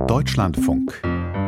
Deutschlandfunk.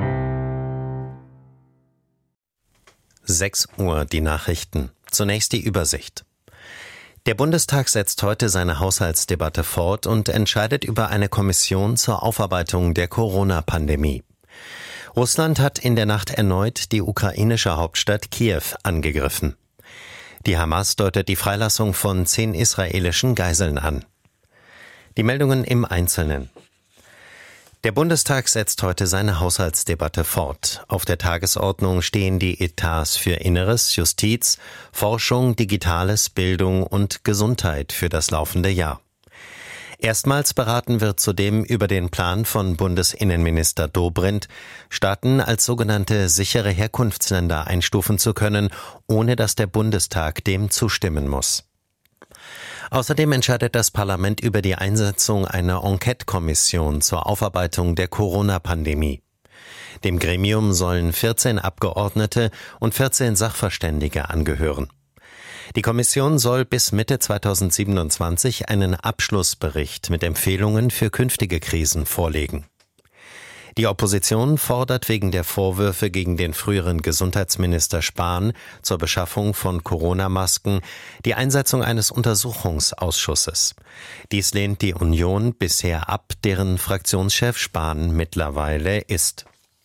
6 Uhr die Nachrichten. Zunächst die Übersicht. Der Bundestag setzt heute seine Haushaltsdebatte fort und entscheidet über eine Kommission zur Aufarbeitung der Corona-Pandemie. Russland hat in der Nacht erneut die ukrainische Hauptstadt Kiew angegriffen. Die Hamas deutet die Freilassung von 10 israelischen Geiseln an. Die Meldungen im Einzelnen. Der Bundestag setzt heute seine Haushaltsdebatte fort. Auf der Tagesordnung stehen die Etats für Inneres, Justiz, Forschung, Digitales, Bildung und Gesundheit für das laufende Jahr. Erstmals beraten wird zudem über den Plan von Bundesinnenminister Dobrindt, Staaten als sogenannte sichere Herkunftsländer einstufen zu können, ohne dass der Bundestag dem zustimmen muss. Außerdem entscheidet das Parlament über die Einsetzung einer Enquete-Kommission zur Aufarbeitung der Corona-Pandemie. Dem Gremium sollen 14 Abgeordnete und 14 Sachverständige angehören. Die Kommission soll bis Mitte 2027 einen Abschlussbericht mit Empfehlungen für künftige Krisen vorlegen. Die Opposition fordert wegen der Vorwürfe gegen den früheren Gesundheitsminister Spahn zur Beschaffung von Corona-Masken die Einsetzung eines Untersuchungsausschusses. Dies lehnt die Union bisher ab, deren Fraktionschef Spahn mittlerweile ist.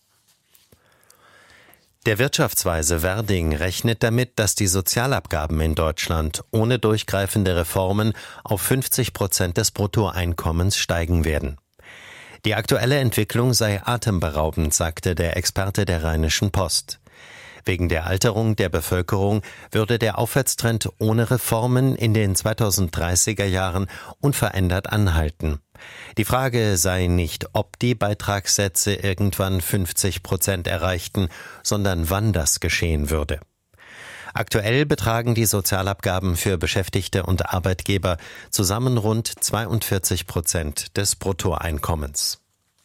Der Wirtschaftsweise Werding rechnet damit, dass die Sozialabgaben in Deutschland ohne durchgreifende Reformen auf 50% des Bruttoeinkommens steigen werden. Die aktuelle Entwicklung sei atemberaubend, sagte der Experte der Rheinischen Post. Wegen der Alterung der Bevölkerung würde der Aufwärtstrend ohne Reformen in den 2030er Jahren unverändert anhalten. Die Frage sei nicht, ob die Beitragssätze irgendwann 50% erreichten, sondern wann das geschehen würde. Aktuell betragen die Sozialabgaben für Beschäftigte und Arbeitgeber zusammen rund 42% des Bruttoeinkommens.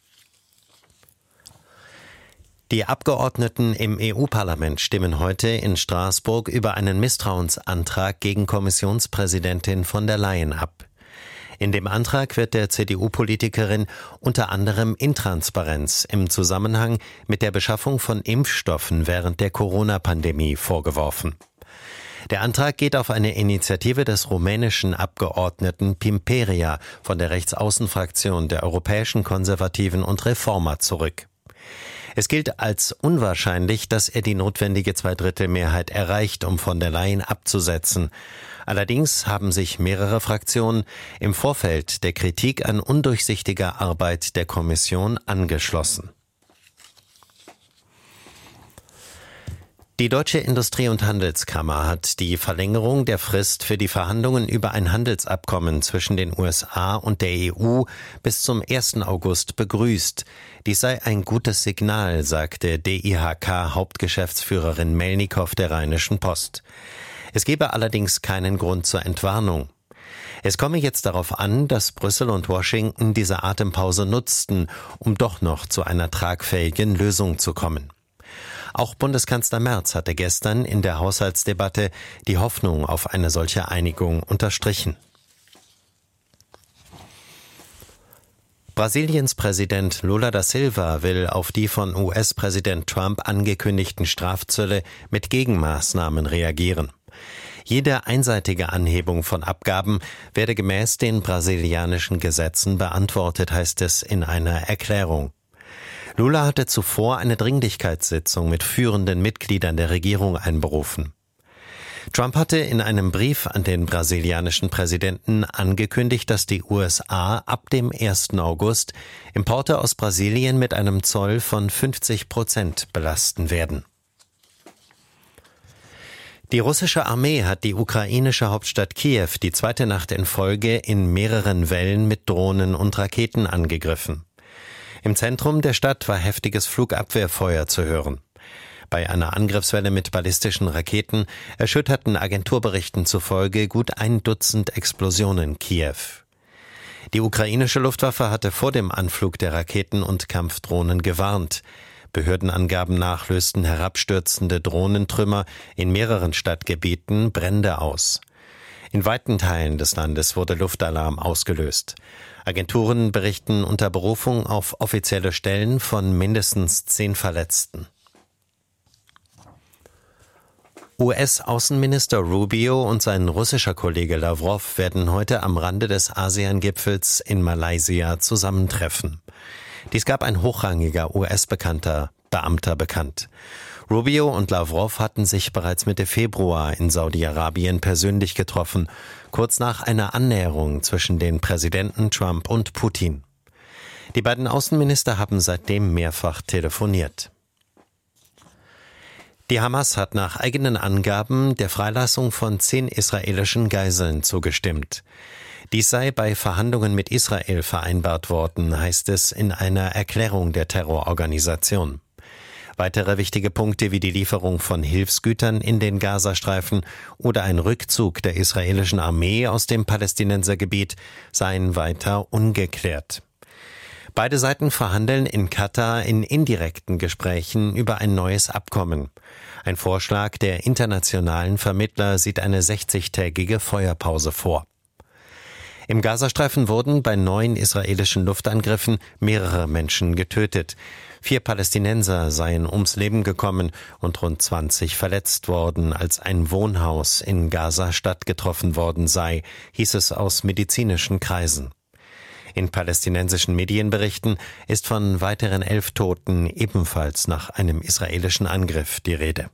Die Abgeordneten im EU-Parlament stimmen heute in Straßburg über einen Misstrauensantrag gegen Kommissionspräsidentin von der Leyen ab. In dem Antrag wird der CDU-Politikerin unter anderem Intransparenz im Zusammenhang mit der Beschaffung von Impfstoffen während der Corona-Pandemie vorgeworfen. Der Antrag geht auf eine Initiative des rumänischen Abgeordneten Pimperia von der Rechtsaußenfraktion der Europäischen Konservativen und Reformer zurück. Es gilt als unwahrscheinlich, dass er die notwendige Zweidrittelmehrheit erreicht, um von der Leyen abzusetzen. Allerdings haben sich mehrere Fraktionen im Vorfeld der Kritik an undurchsichtiger Arbeit der Kommission angeschlossen. Die Deutsche Industrie- und Handelskammer hat die Verlängerung der Frist für die Verhandlungen über ein Handelsabkommen zwischen den USA und der EU bis zum 1. August begrüßt. Dies sei ein gutes Signal, sagte DIHK-Hauptgeschäftsführerin Melnikow der Rheinischen Post. Es gebe allerdings keinen Grund zur Entwarnung. Es komme jetzt darauf an, dass Brüssel und Washington diese Atempause nutzten, um doch noch zu einer tragfähigen Lösung zu kommen. Auch Bundeskanzler Merz hatte gestern in der Haushaltsdebatte die Hoffnung auf eine solche Einigung unterstrichen. Brasiliens Präsident Lula da Silva will auf die von US-Präsident Trump angekündigten Strafzölle mit Gegenmaßnahmen reagieren. Jede einseitige Anhebung von Abgaben werde gemäß den brasilianischen Gesetzen beantwortet, heißt es in einer Erklärung. Lula hatte zuvor eine Dringlichkeitssitzung mit führenden Mitgliedern der Regierung einberufen. Trump hatte in einem Brief an den brasilianischen Präsidenten angekündigt, dass die USA ab dem 1. August Importe aus Brasilien mit einem Zoll von 50% belasten werden. Die russische Armee hat die ukrainische Hauptstadt Kiew die zweite Nacht in Folge in mehreren Wellen mit Drohnen und Raketen angegriffen. Im Zentrum der Stadt war heftiges Flugabwehrfeuer zu hören. Bei einer Angriffswelle mit ballistischen Raketen erschütterten Agenturberichten zufolge gut 1 Dutzend Explosionen Kiew. Die ukrainische Luftwaffe hatte vor dem Anflug der Raketen und Kampfdrohnen gewarnt. Behördenangaben nach lösten herabstürzende Drohnentrümmer in mehreren Stadtgebieten Brände aus. In weiten Teilen des Landes wurde Luftalarm ausgelöst. Agenturen berichten unter Berufung auf offizielle Stellen von mindestens 10 Verletzten. US-Außenminister Rubio und sein russischer Kollege Lavrov werden heute am Rande des ASEAN-Gipfels in Malaysia zusammentreffen. Dies gab ein hochrangiger US-Beamter bekannt. Rubio und Lavrov hatten sich bereits Mitte Februar in Saudi-Arabien persönlich getroffen, kurz nach einer Annäherung zwischen den Präsidenten Trump und Putin. Die beiden Außenminister haben seitdem mehrfach telefoniert. Die Hamas hat nach eigenen Angaben der Freilassung von 10 israelischen Geiseln zugestimmt. Dies sei bei Verhandlungen mit Israel vereinbart worden, heißt es in einer Erklärung der Terrororganisation. Weitere wichtige Punkte wie die Lieferung von Hilfsgütern in den Gazastreifen oder ein Rückzug der israelischen Armee aus dem Palästinensergebiet seien weiter ungeklärt. Beide Seiten verhandeln in Katar in indirekten Gesprächen über ein neues Abkommen. Ein Vorschlag der internationalen Vermittler sieht eine 60-tägige Feuerpause vor. Im Gazastreifen wurden bei 9 israelischen Luftangriffen mehrere Menschen getötet. 4 Palästinenser seien ums Leben gekommen und rund 20 verletzt worden, als ein Wohnhaus in Gaza-Stadt getroffen worden sei, hieß es aus medizinischen Kreisen. In palästinensischen Medienberichten ist von weiteren 11 Toten ebenfalls nach einem israelischen Angriff die Rede.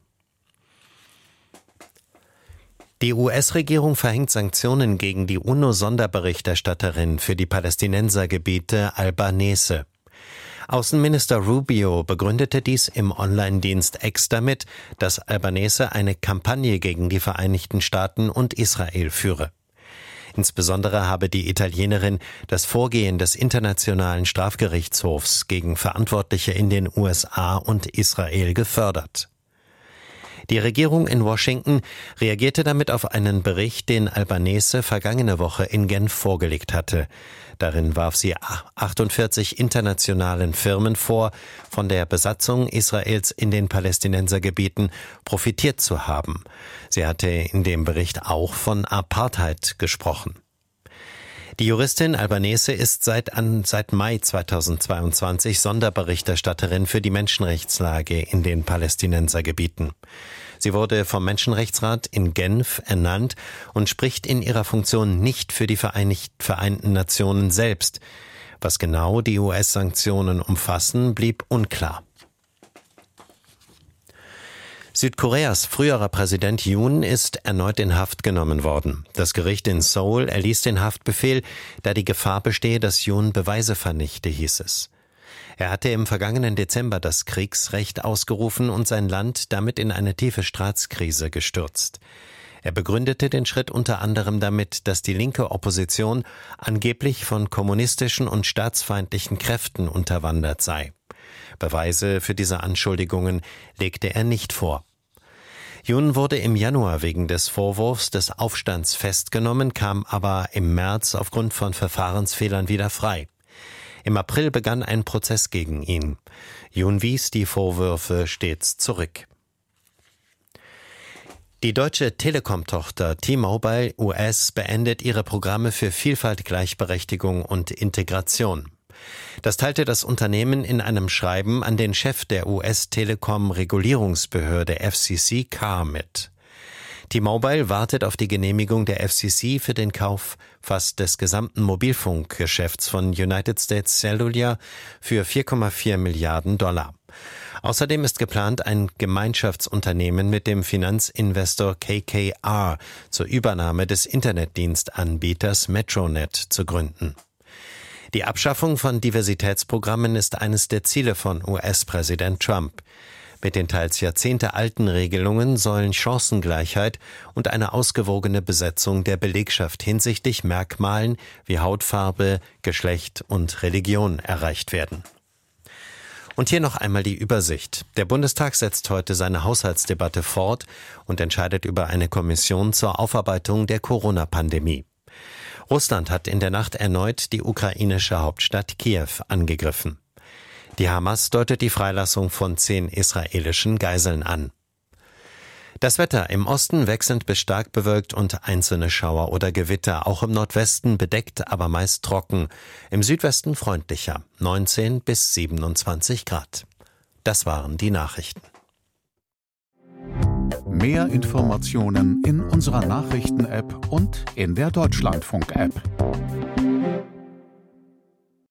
Die US-Regierung verhängt Sanktionen gegen die UNO-Sonderberichterstatterin für die Palästinensergebiete Albanese. Außenminister Rubio begründete dies im Online-Dienst X damit, dass Albanese eine Kampagne gegen die Vereinigten Staaten und Israel führe. Insbesondere habe die Italienerin das Vorgehen des Internationalen Strafgerichtshofs gegen Verantwortliche in den USA und Israel gefördert. Die Regierung in Washington reagierte damit auf einen Bericht, den Albanese vergangene Woche in Genf vorgelegt hatte. Darin warf sie 48 internationalen Firmen vor, von der Besatzung Israels in den Palästinensergebieten profitiert zu haben. Sie hatte in dem Bericht auch von Apartheid gesprochen. Die Juristin Albanese ist seit Mai 2022 Sonderberichterstatterin für die Menschenrechtslage in den Palästinensergebieten. Sie wurde vom Menschenrechtsrat in Genf ernannt und spricht in ihrer Funktion nicht für die Vereinten Nationen selbst. Was genau die US-Sanktionen umfassen, blieb unklar. Südkoreas früherer Präsident Yoon ist erneut in Haft genommen worden. Das Gericht in Seoul erließ den Haftbefehl, da die Gefahr bestehe, dass Yoon Beweise vernichte, hieß es. Er hatte im vergangenen Dezember das Kriegsrecht ausgerufen und sein Land damit in eine tiefe Staatskrise gestürzt. Er begründete den Schritt unter anderem damit, dass die linke Opposition angeblich von kommunistischen und staatsfeindlichen Kräften unterwandert sei. Beweise für diese Anschuldigungen legte er nicht vor. Yoon wurde im Januar wegen des Vorwurfs des Aufstands festgenommen, kam aber im März aufgrund von Verfahrensfehlern wieder frei. Im April begann ein Prozess gegen ihn. Yoon wies die Vorwürfe stets zurück. Die deutsche Telekom-Tochter T-Mobile US beendet ihre Programme für Vielfalt, Gleichberechtigung und Integration. Das teilte das Unternehmen in einem Schreiben an den Chef der US-Telekom-Regulierungsbehörde FCC CAR mit. T-Mobile wartet auf die Genehmigung der FCC für den Kauf fast des gesamten Mobilfunkgeschäfts von United States Cellular für $4,4 Milliarden. Außerdem ist geplant, ein Gemeinschaftsunternehmen mit dem Finanzinvestor KKR zur Übernahme des Internetdienstanbieters Metronet zu gründen. Die Abschaffung von Diversitätsprogrammen ist eines der Ziele von US-Präsident Trump. Mit den teils jahrzehntealten Regelungen sollen Chancengleichheit und eine ausgewogene Besetzung der Belegschaft hinsichtlich Merkmalen wie Hautfarbe, Geschlecht und Religion erreicht werden. Und hier noch einmal die Übersicht. Der Bundestag setzt heute seine Haushaltsdebatte fort und entscheidet über eine Kommission zur Aufarbeitung der Corona-Pandemie. Russland hat in der Nacht erneut die ukrainische Hauptstadt Kiew angegriffen. Die Hamas deutet die Freilassung von 10 israelischen Geiseln an. Das Wetter im Osten wechselnd bis stark bewölkt und einzelne Schauer oder Gewitter. Auch im Nordwesten bedeckt, aber meist trocken. Im Südwesten freundlicher. 19 bis 27 Grad. Das waren die Nachrichten. Mehr Informationen in unserer Nachrichten-App und in der Deutschlandfunk-App.